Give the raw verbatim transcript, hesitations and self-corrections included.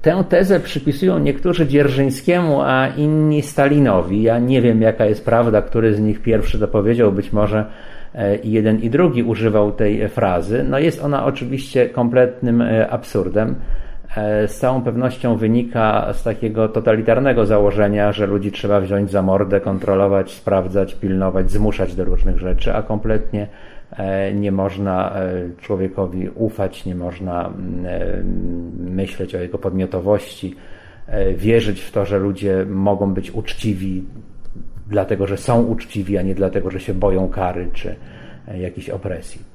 Tę tezę przypisują niektórzy Dzierżyńskiemu, a inni Stalinowi. Ja nie wiem, jaka jest prawda, który z nich pierwszy to powiedział, być może i jeden i drugi używał tej frazy. No jest ona oczywiście kompletnym absurdem. Z całą pewnością wynika z takiego totalitarnego założenia, że ludzi trzeba wziąć za mordę, kontrolować, sprawdzać, pilnować, zmuszać do różnych rzeczy, a kompletnie nie można człowiekowi ufać, nie można myśleć o jego podmiotowości, wierzyć w to, że ludzie mogą być uczciwi dlatego, że są uczciwi, a nie dlatego, że się boją kary czy jakiejś opresji.